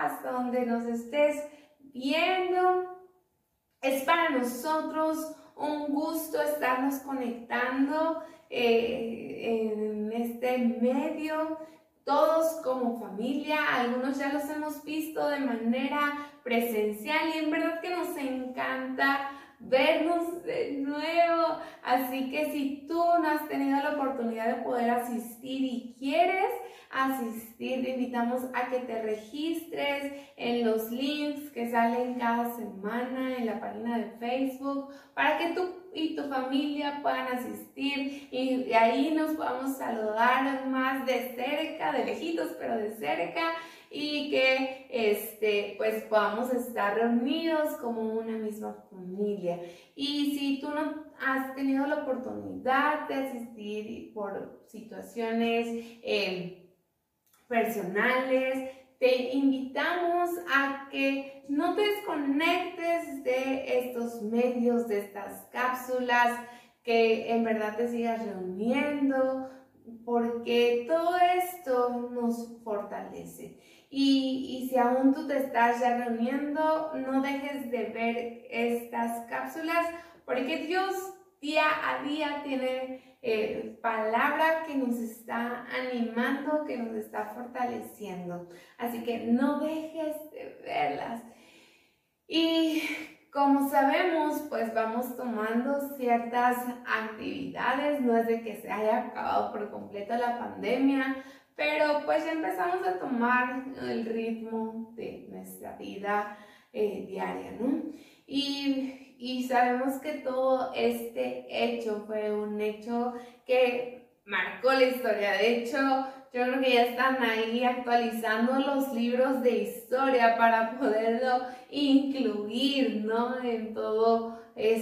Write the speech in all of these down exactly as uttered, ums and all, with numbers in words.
hasta donde nos estés viendo. Es para nosotros un gusto estarnos conectando eh, en este medio, todos como familia. Algunos ya los hemos visto de manera presencial y en verdad que nos encanta vernos de nuevo. Así que si tú no has tenido la oportunidad de poder asistir y quieres asistir, te invitamos a que te registres en los links que salen cada semana en la página de Facebook para que tú y tu familia puedan asistir y de ahí nos podamos saludar más de cerca, de lejitos, pero de cerca, y que este, pues podamos estar reunidos como una misma familia. Y si tú no has tenido la oportunidad de asistir por situaciones eh, personales, te invitamos a que no te desconectes de estos medios, de estas cápsulas, que en verdad te sigas reuniendo, porque todo esto nos fortalece. Y, y si aún tú te estás ya reuniendo, no dejes de ver estas cápsulas, porque Dios día a día tiene eh, palabra que nos está animando, que nos está fortaleciendo. Así que no dejes de verlas. Y como sabemos, pues vamos tomando ciertas actividades. No es de que se haya acabado por completo la pandemia, pero pues ya empezamos a tomar el ritmo de nuestra vida eh, diaria, ¿no? Y, y sabemos que todo este hecho fue un hecho que marcó la historia. De hecho, yo creo que ya están ahí actualizando los libros de historia para poderlo incluir, ¿no?, en todo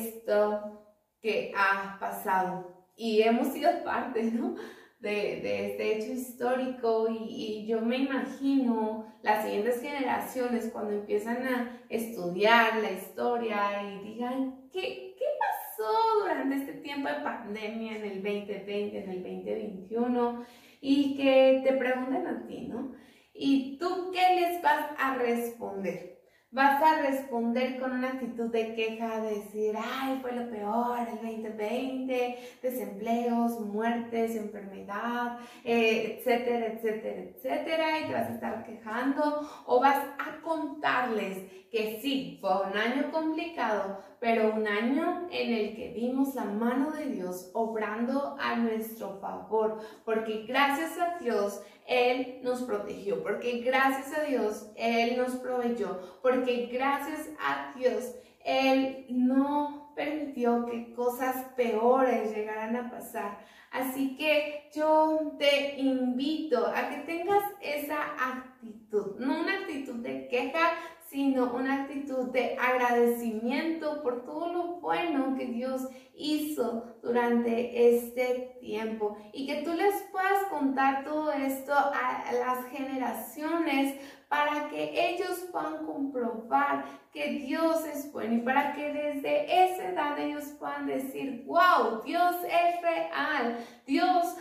esto que ha pasado. Y hemos sido parte, ¿no?, de, de este hecho histórico, y, y yo me imagino las siguientes generaciones cuando empiezan a estudiar la historia y digan, ¿qué, qué pasó durante este tiempo de pandemia en el veinte veinte, en el veinte veintiuno? Y que te pregunten a ti, ¿no? ¿Y tú qué les vas a responder? ¿Vas a responder con una actitud de queja, de decir, ay, fue lo peor el veinte veinte, desempleos, muertes, enfermedad, eh, etcétera, etcétera, etcétera, y te vas a estar quejando? ¿O vas a contarles que sí, fue un año complicado, pero un año en el que vimos la mano de Dios obrando a nuestro favor, porque gracias a Dios Él nos protegió, porque gracias a Dios Él nos proveyó, porque gracias a Dios Él no permitió que cosas peores llegaran a pasar? Así que yo te invito a que tengas esa actitud, no una actitud de queja, sino una actitud de agradecimiento por todo lo bueno que Dios hizo durante este tiempo, y que tú les puedas contar todo esto a las generaciones para que ellos puedan comprobar que Dios es bueno, y para que desde esa edad ellos puedan decir, wow, Dios es real, Dios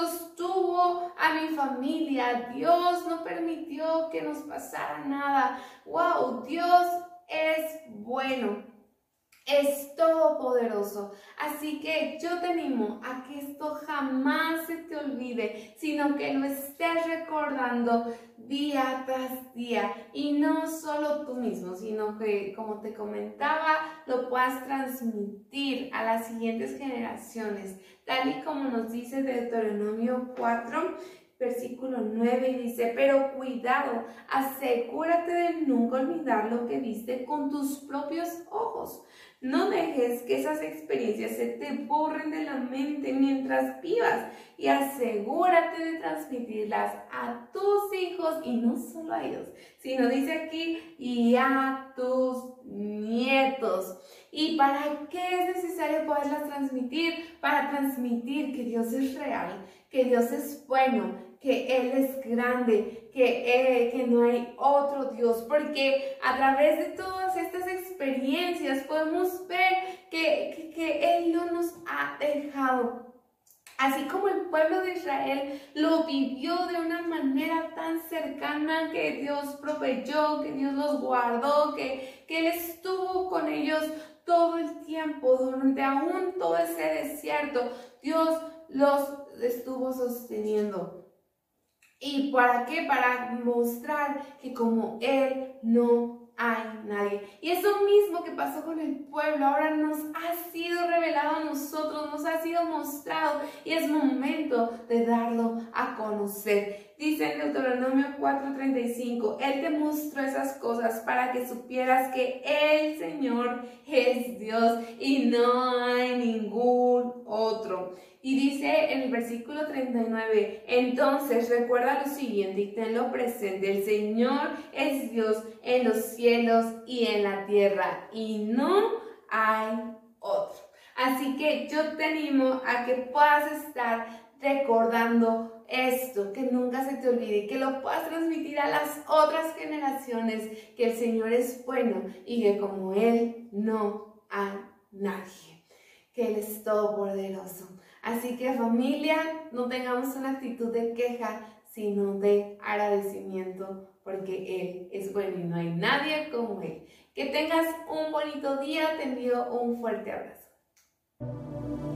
sostuvo a mi familia, Dios no permitió que nos pasara nada, wow, Dios es bueno, es todopoderoso. Así que yo te animo a que esto jamás se te olvide, sino que lo estés recordando día tras día, y no solo tú mismo, sino que, como te comentaba, lo puedas transmitir a las siguientes generaciones, tal y como nos dice Deuteronomio cuatro, versículo nueve, y dice, pero cuidado, asegúrate de nunca olvidar lo que viste con tus propios ojos. No dejes que esas experiencias se te borren de la mente mientras vivas, y asegúrate de transmitirlas a tus hijos, y no solo a ellos, sino dice aquí, y a tus nietos. ¿Y para qué es necesario poderlas transmitir? Para transmitir que Dios es real, que Dios es bueno, que Él es grande, que, eh, que no hay otro Dios, porque a través de todas estas experiencias podemos ver que, que, que Él no nos ha dejado Así como el pueblo de Israel lo vivió de una manera tan cercana, que Dios proveyó, que Dios los guardó, que, que Él estuvo con ellos todo el tiempo, durante aún todo ese desierto, Dios los estuvo sosteniendo. ¿Y para qué? Para mostrar que como Él no hay nadie. Y eso mismo que pasó con el pueblo, ahora nos ha sido revelado a nosotros, nos ha sido mostrado, y es momento de darlo a conocer. Dice en Deuteronomio cuatro treinta y cinco, Él te mostró esas cosas para que supieras que el Señor es Dios y no hay ningún otro. Y dice en el versículo treinta y nueve, entonces recuerda lo siguiente y tenlo presente, el Señor es Dios en los cielos y en la tierra y no hay otro. Así que yo te animo a que puedas estar recordando esto, que nunca se te olvide, que lo puedas transmitir a las otras generaciones, que el Señor es bueno y que como Él no hay nadie, que Él es todopoderoso. Así que familia, no tengamos una actitud de queja, sino de agradecimiento, porque Él es bueno y no hay nadie como Él. Que tengas un bonito día, te envío un fuerte abrazo.